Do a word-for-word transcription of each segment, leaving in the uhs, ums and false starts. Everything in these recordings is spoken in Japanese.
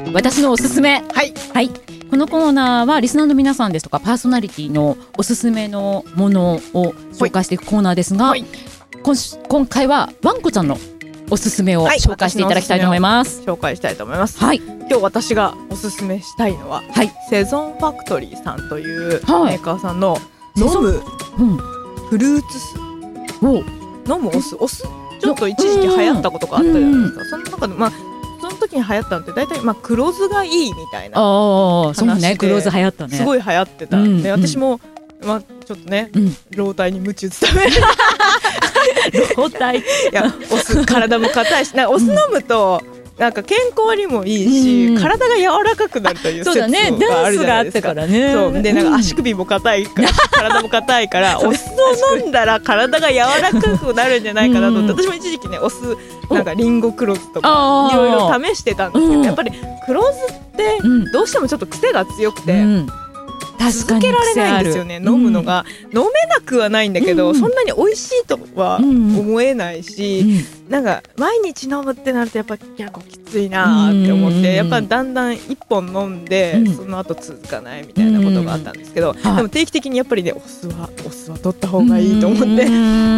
私のおすすめ。 はい、 はい、このコーナーはリスナーの皆さんですとかパーソナリティのおすすめのものを紹介していくコーナーですが、はい、今, 今回はワンコちゃんのおすすめを紹介していただきたいと思います。 紹介したいと思います。 はい、 今日私がおすすめしたいのは、はい、セゾンファクトリーさんというメーカーさんの飲むフルーツ酢、うん、飲むお酢、お酢ちょっと一時期流行ったことがあったじゃないですか。その中でまあその時に流行ったのって大体まあ黒酢がいいみたいな話で、そうね、黒酢流行ったね。すごい流行ってたんで、うんうん、私もまあちょっとね、うん、老体に鞭打つため老体いやお酢体も硬いし、なんかお酢飲むと、うん、なんか健康にもいいし、うん、体が柔らかくなるという説があるじゃないですか。 そうだね、ダンスがあってからね。 そうで、なんか足首も硬いから、うん、体も硬いからお酢を飲んだら体が柔らかくなるんじゃないかなと思って、うん、私も一時期ねお酢なんかリンゴ黒酢とかいろいろ試してたんですけど、うん、やっぱり黒酢ってどうしてもちょっと癖が強くて、うん、続けられないんですよね、飲むのが、うん、飲めなくはないんだけど、うん、そんなに美味しいとは思えないし、うん、なんか毎日飲むってなるとやっぱ結構きついなって思って、うん、やっぱだんだんいっぽん飲んで、うん、その後続かないみたいなことがあったんですけど、うん、でも定期的にやっぱりねお酢はお酢は取った方がいいと思って、うん、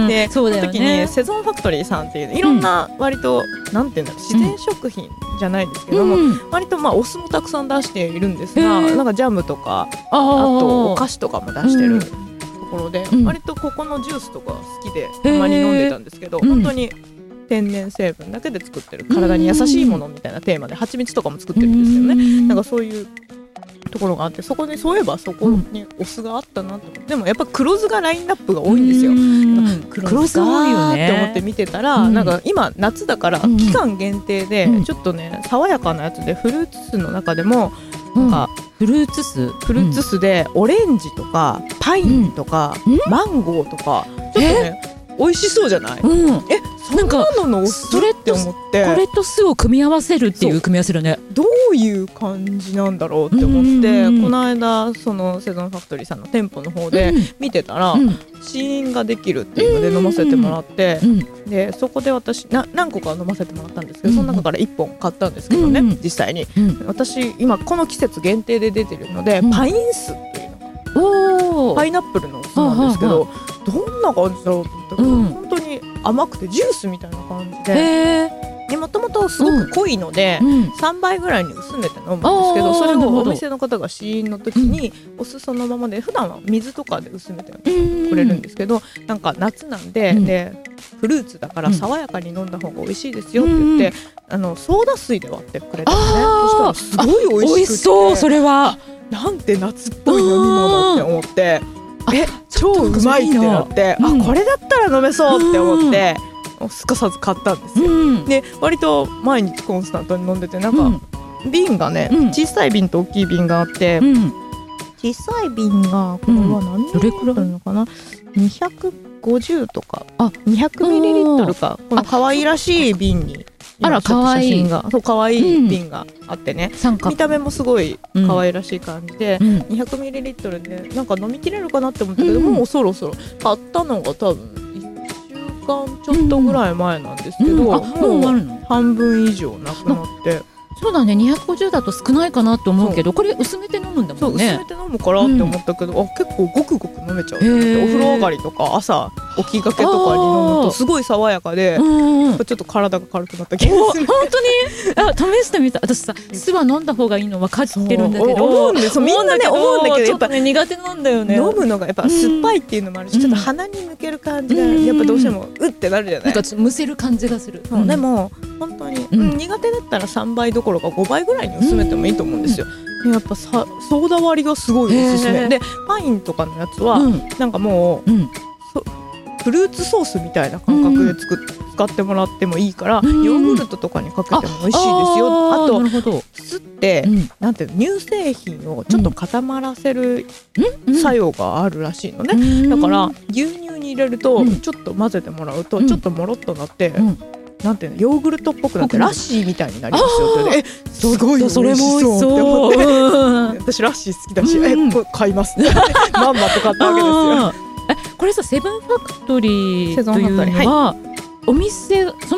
でその時にセゾンファクトリーさんっていういろんな割と、うん、なんていうんだろう、自然食品じゃないですけども、うん、割とまあお酢もたくさん出しているんですが、なんかジャムとかあとお菓子とかも出してる、うん、ところで、うん、割とここのジュースとか好きでたまに飲んでたんですけど、本当に天然成分だけで作ってる体に優しいものみたいなテーマで蜂蜜とかも作ってるんですよね。なんかそういうところがあって、そこにそういえばそこにお酢があったなと思って、でもやっぱ黒酢がラインナップが多いんですよ。黒酢多いよねって思って見てたら、なんか今夏だから期間限定でちょっとね爽やかなやつでフルーツ酢の中でもなんかフルーツ酢フルーツ酢でオレンジとかパインとかマンゴーとかちょっとね美味しそうじゃない？うん、えそんなののお酢って思って、 これと酢を組み合わせるっていう組み合わせだね。 どういう感じなんだろうって思って、この間そのセゾンファクトリーさんの店舗の方で見てたら、うん、試飲ができるっていうので飲ませてもらって、うん、でそこで私な何個か飲ませてもらったんですけど、その中からいっぽん買ったんですけどね、うん、実際に、うん、私今この季節限定で出てるので、うん、パイン酢っていうのがパイナップルのお酢なんですけど、どんな感じだろうと思ったけど、うん、本当に甘くてジュースみたいな感じで、もともとすごく濃いので、うん、さんばいぐらいに薄めて飲むんですけど、それをお店の方が試飲の時にお酢そのままで、普段は水とかで薄めてくれるんですけど、なんか夏なんで、うん、でフルーツだから爽やかに飲んだ方が美味しいですよって言って、うん、あのソーダ水で割ってくれたんですね。そしたらすごい美味しくて、美味しそう。 それはなんて夏っぽい飲み物って思って、え超うまいってなって、うん、あこれだったら飲めそうって思って、うん、すかさず買ったんですよ、うん、で割と毎日コンスタントに飲んでて、なんか、うん、瓶がね、うん、小さい瓶と大きい瓶があって、うん、小さい瓶がこれは何ミリリットルのかな、にひゃくごじゅうとかあにひゃくミリリットルか、この可愛らしい瓶にあら可愛いそう可愛い瓶があってね、うん、見た目もすごい可愛らしい感じで、うん、にひゃくミリリットルでなんか飲みきれるかなって思ったけど、うん、もうそろそろ買ったのが多分いっしゅうかんちょっとぐらい前なんですけど、うんうん、もう半分以上なくなって、 そうだね、にひゃくごじゅうだと少ないかなと思うけど、これ薄めて飲むんだもんね。 そう薄めて飲むからって思ったけど、うん、あ結構ごくごく飲めちゃう。お風呂上がりとか朝起きがけとかに飲むとすごい爽やかで、うん、ちょっと体が軽くなった気がする。 本当にあ試してみた。私さ酢は飲んだ方がいいの分かってるんだけど、 思うんですみんなね思うんだけど、やっぱ、 ね、苦手なんだよね。 飲むのがやっぱ酸っぱいっていうのもあるし、うん、ちょっと鼻に抜ける感じがやっぱどうしてもうってなるじゃない。 なんかむせる感じがする。 うん、でも本当に、うん、苦手だったらさんばいどころかごばいぐらいに薄めてもいいと思うんですよ。やっぱさソーダ割りがすごいおすすめで、パインとかのやつは、うん、なんかもう、うん、フルーツソースみたいな感覚で作っ、うん、使ってもらってもいいから、うん、ヨーグルトとかにかけても美味しいですよ。 あ, あと酢って、うん、なんていうの乳製品をちょっと固まらせる作用があるらしいのね、うん、だから牛乳に入れると、うん、ちょっと混ぜてもらうと、うん、ちょっともろっとなって、うん、なんていうのヨーグルトっぽくなってラッシーみたいになりますよって、えすごい美味しそうって思って、私ラッシー好きだし、うん、えこれ買いますねまんまと買ったわけですよ。 えこれさセブンファクトリーというのは、はい、お店その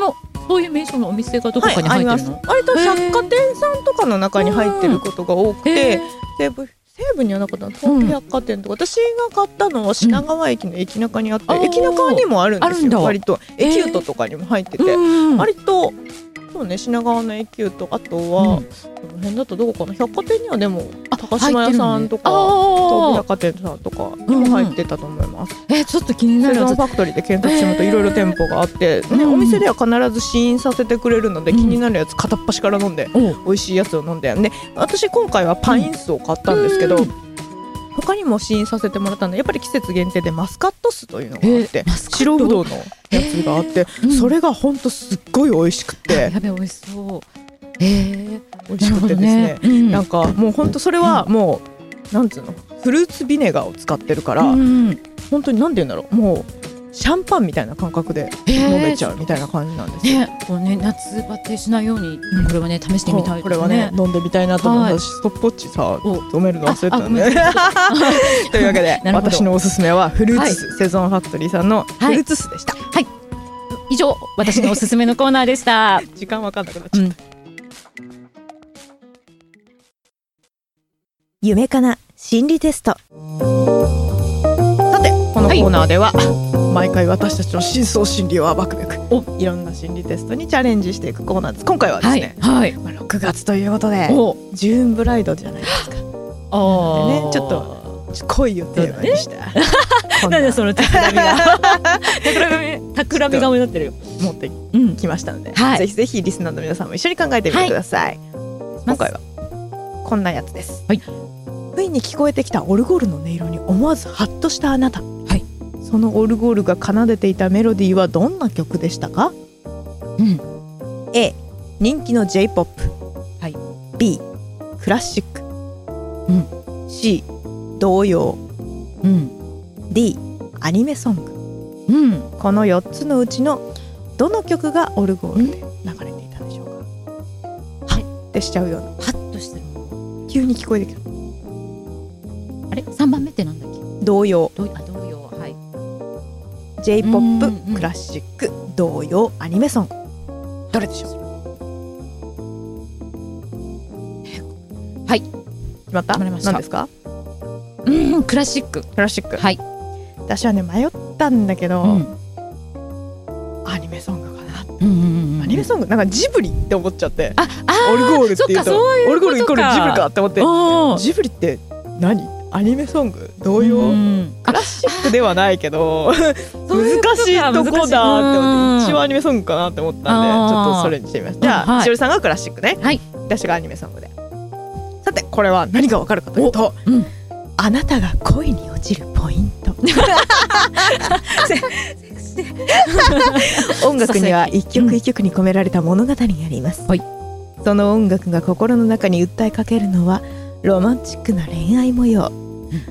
そういう名所のお店がどこかに入ってるの？ はい、割と百貨店さんとかの中に入ってることが多くて、西武西武にはなかったの、東急百貨店とか、うん、私が買ったのは品川駅の駅中にあって、うん、駅中にもあるんですよ。割とエキュートとかにも入ってて、えー、割とそうね、品川のエキュート、あとは、うん、この辺だとどこかな、百貨店にはでも高島屋さんとか、ね、東武百貨店さんとかにも入ってたと思います。 うん、えー、ちょっと気になる。 セゾンファクトリーで検索してみるといろいろ店舗があって、えーね、お店では必ず試飲させてくれるので、うん、気になるやつ片っ端から飲んで、うん、美味しいやつを飲んで、ね、私今回はパイン酢を買ったんですけど、うん、他にも試飲させてもらったので、やっぱり季節限定でマスカット酢というのがあって、白ぶどうのやつがあって、うん、それがほんとすっごい美味しくて、 やべ美味しそう、えー、 美味しくてですね、ね、うん、なんかもうほんとそれはもう、なんつうの、フルーツビネガーを使ってるから、うん、本当になんて言うんだろう、もうシャンパンみたいな感覚で飲めちゃうみたいな感じなんですよ、 ね、こうね、夏バテしないようにこれはね試してみたいですね。 これはね飲んでみたいなと思う。私ストップウォッチさ飲めるの忘れてたんでというわけで私のおすすめはフルーツ酢、はい、セゾンファクトリーさんのフルーツ酢でした。 はい、はい、以上私のおすすめのコーナーでした時間わかんなくなっちゃった、うん、 夢かな心理テスト。 さてこのコーナーでは、はい、毎回私たちの深層心理を暴くべくいろんな心理テストにチャレンジしていくコーナーです。今回はですね、はいはい、まあ、ろくがつということでジューンブライドじゃないですか。あ、ね、ちょっと恋をテーマにした、ね、 なんでその企みが企みが目立ってるよ持ってきましたので、うん、はい、ぜひぜひリスナーの皆さんも一緒に考えてみてください、はい、今回はこんなやつです、はい、不意に聞こえてきたオルゴールの音色に思わずハッとしたあなた、はい、そのオルゴールが奏でていたメロディーはどんな曲でしたか？うん、A 人気の J-ポップ、はい、B クラシック、うん、C 童謡、うん、D アニメソング、うん、このよっつのうちのどの曲がオルゴールで流れていたでしょうか？はってしちゃうような、 ハッとしてる、 急に聞こえてくる。 あれさんばんめってなんだっけ？ 童謡。 童謡、あ、童謡、はい。 J-ポップ、うんうん、クラシック、童謡、アニメソング、どれでしょう？ はい、 決まった？何ですか？ うん、クラシック。 クラシック。 はい。 私はね迷ったんだけど、うん、アニメソングかな、うんうんうん、アニメソングなんかジブリって思っちゃって、ああオルゴールっていうとオルゴールイコールジブリかって思って、ジブリって何？アニメソング、童謡、うん、クラシックではないけど難しいとこだって思って、一応アニメソングかなって思ったんで、ちょっとそれにしてみました。じゃあ、はい、しおりさんがクラシックね、はい、私がアニメソングで。さてこれは何がわかるかというと、うん、あなたが恋に落ちるポイント音楽には一曲一曲に込められた物語があります、うん、その音楽が心の中に訴えかけるのはロマンチックな恋愛模様、うん、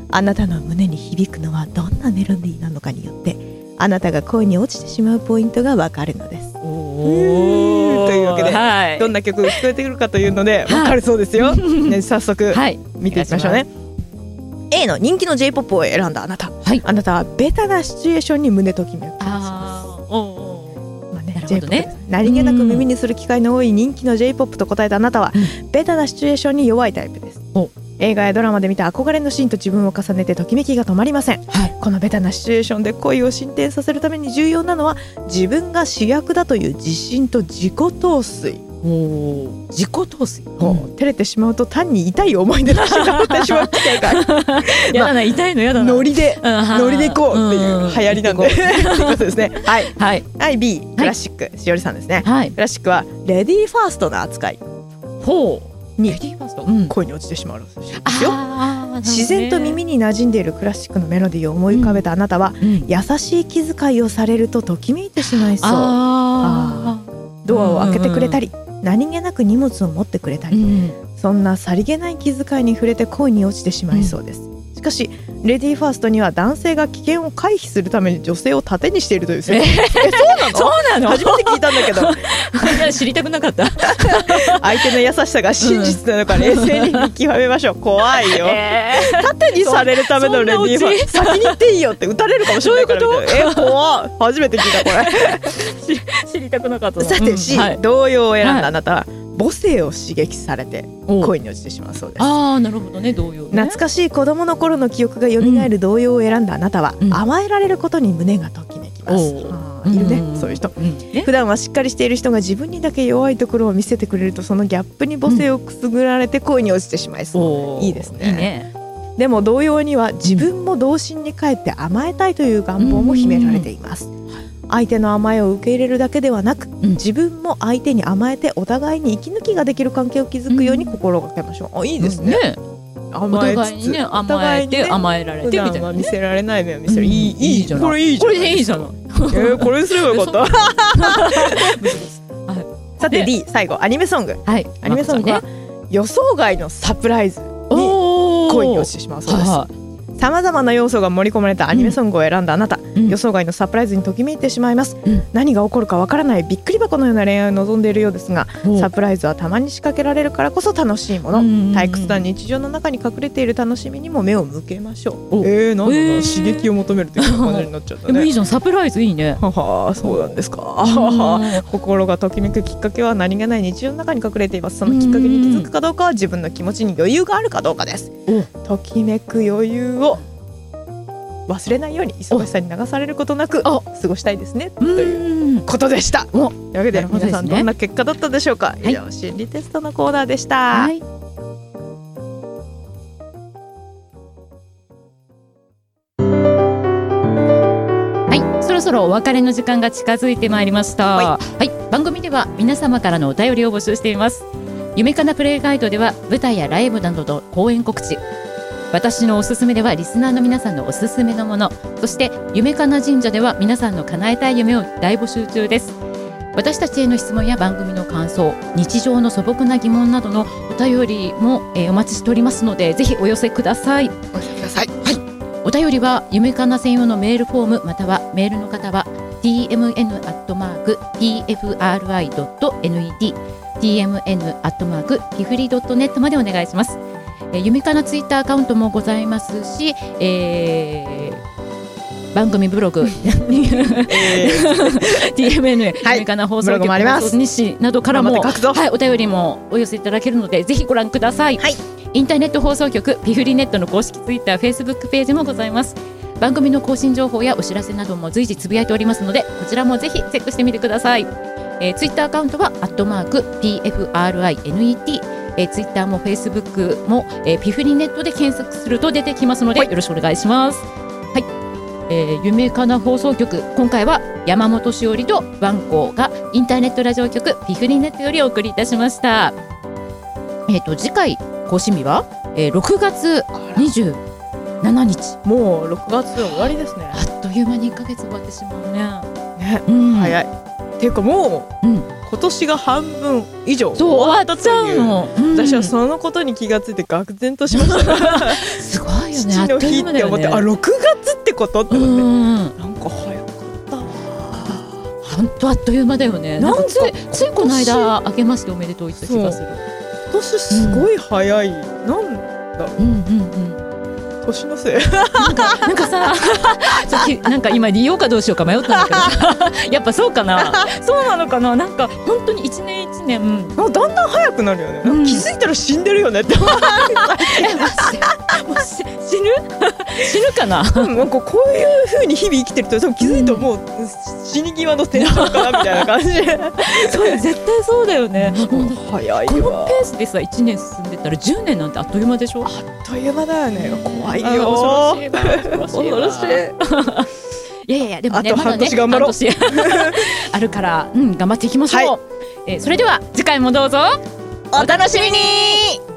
あなたの胸に響くのはどんなメロディーなのかによってあなたが恋に落ちてしまうポイントがわかるのです。おというわけで、はい、どんな曲が聞こえてくるかというのでわかるそうですよ、はいね、早速、はい、見ていきましょうね。A の人気の J-ポップを選んだあなた、はい、あなたはベタなシチュエーションに胸ときめく。あー、おー、まあね、J-ポップね、何気なく耳にする機会の多い人気の J-ポップと答えたあなたは、うん、ベタなシチュエーションに弱いタイプです。映画やドラマで見た憧れのシーンと自分を重ねてときめきが止まりません、はい、このベタなシチュエーションで恋を進展させるために重要なのは自分が主役だという自信と自己陶酔。お自己陶酔、うん、照れてしまうと単に痛い思い出がってしまう機会があるやだな、痛いのやだな、 ノリでノリでいこうっていう流行りなんでっていうことですね。はい、はいはい、B クラシック、はい、しおりさんですね、はい、クラシックはレディーファーストな扱いほうにレディーファースト、うん、恋に落ちてしまうらしいですよ。自然と耳に馴染んでいるクラシックのメロディーを思い浮かべたあなたは、うん、優しい気遣いをされるとときめいてしまいそう。ああドアを開けてくれたり、うんうん、何気なく荷物を持ってくれたり、うん、そんなさりげない気遣いに触れて恋に落ちてしまいそうです、うん、ししかしレディーファーストには男性が危険を回避するために女性を盾にしているという説、えー、えそうなの？ そうなの？ 初めて聞いたんだけど知りたくなかった相手の優しさが真実なのか冷静に見極めましょう。怖いよ、えー、盾にされるためのレディーファースト先に行っていいよって撃たれるかもしれないからみたいな。えー、怖い、初めて聞いたこれ知りたくなかったな。 さて C、うんはい、童謡を選んだあなたは、はい、母性を刺激されて恋に落ちてしまうそうです。 あー、なるほどね、童謡ね。 懐かしい子供の頃の記憶が蘇る童謡を選んだあなたは、うん、甘えられることに胸がときめきます。いるね、うん、そういう人、うんね、普段はしっかりしている人が自分にだけ弱いところを見せてくれるとそのギャップに母性をくすぐられて恋に落ちてしまいそう、うん、いいですね。いいね。でも童謡には自分も童心に帰って甘えたいという願望も秘められています。うん、相手の甘えを受け入れるだけではなく、うん、自分も相手に甘えてお互いに息抜きができる関係を築くように心がけましょう。あ、いいですね。うんね、甘えつつお互いにね、甘えて甘えられてみたいな、ね、普段は見せられない面を見せる、うん、いい、いいじゃない。これいいじゃない。これいいじゃない。えー、これにすればよかったさて D、 最後アニメソング、はい、アニメソングは予想外のサプライズに恋に落ちてしまうそうです。さまざまな要素が盛り込まれたアニメソングを選んだあなた、うん、予想外のサプライズにときめいてしまいます、うん、何が起こるかわからないびっくり箱のような恋愛を望んでいるようですが、サプライズはたまに仕掛けられるからこそ楽しいもの、うん、退屈な日常の中に隠れている楽しみにも目を向けましょう。えー、なんだろう、えー、刺激を求めるという感じになっちゃったね。でもいいじゃん、サプライズいいね。はは、そうなんですか。心がときめくきっかけは何気ない日常の中に隠れています。そのきっかけに気づくかどうかは自分の気持ちに余裕があるかどうかです。ときめく余裕を忘れないように忙しさに流されることなく過ごしたいですねということでした。というわけで皆さんどんな結果だったでしょうか。以上、心理テストのコーナーでした。はい、はい、そろそろお別れの時間が近づいてまいりました。はい、はい、番組では皆様からのお便りを募集しています。夢かなプレイガイドでは舞台やライブなどの公演告知、私のおすすめではリスナーの皆さんのおすすめのもの、そして夢かな神社では皆さんの叶えたい夢を大募集中です。私たちへの質問や番組の感想、日常の素朴な疑問などのお便りも、えー、お待ちしておりますので、ぜひお寄せください。お寄せください。はい、お便りは夢かな専用のメールフォーム、またはメールの方は ティーエムエヌ アットマーク ピーエフアールアイ ドット ネット ティーエムエヌ アットマーク ピフリ ドット ネット までお願いします。えー、夢かなツイッターアカウントもございますし、えー、番組ブログ、えー、ティーエムエヌ、はい、夢かな放送局放送日などからも、はい、お便りもお寄せいただけるのでぜひご覧ください。はい、インターネット放送局ピフリネットの公式ツイッター、フェイスブックページもございます。番組の更新情報やお知らせなども随時つぶやいておりますので、こちらもぜひチェックしてみてください。えー、ツイッターアカウントはアットマーク ピーエフアールアイエヌイーティー、えー、ツイッターもフェイスブックも、えー、ピフリネットで検索すると出てきますので、はい、よろしくお願いします。はい、えー、夢かな放送局、今回は山本しおりとワンコがインターネットラジオ局ピフリネットよりお送りいたしました。えー、と次回更新日は、えー、ろくがつにじゅうしちにち。もうろくがつ終わりですね。あっという間にいっかげつ終わってしまうね。ね、うん、早い。っていうかもう、うん、今年が半分以上終わったという、の、うん、私はそのことに気がついて愕然としましたね。すごいよね。父の日って思って、あ、ろくがつってことって思って、うん、なんか早かったわ。本当あっという間だよね。なんかついついこの間明けましておめでとう言った気がする。今年すごい早い、うん、なんだろう、うんうんうん、年のせい。なんか、なんかさなんか今利用かどうしようか迷ったんだけどやっぱそうかな。そうなのかな。なんか本当に一年一年、うん、だんだん早くなるよね、うん、気づいたら死んでるよねって思う。え、もう死ぬ死ぬかな。なんかこういう風に日々生きてると多分気づいたらもう死に際の戦争かなみたいな感じでそう絶対そうだよね。早いわ。このペースでさいちねん進んでたらじゅうねんなんてあっという間でしょ。あっという間だよね。怖いよ。恐ろしいわ。恐ろしい。いやいやいや、でもね、あと半年頑張ろう。あるから、うん、頑張っていきましょう。はい、えー、それでは次回もどうぞお楽しみに。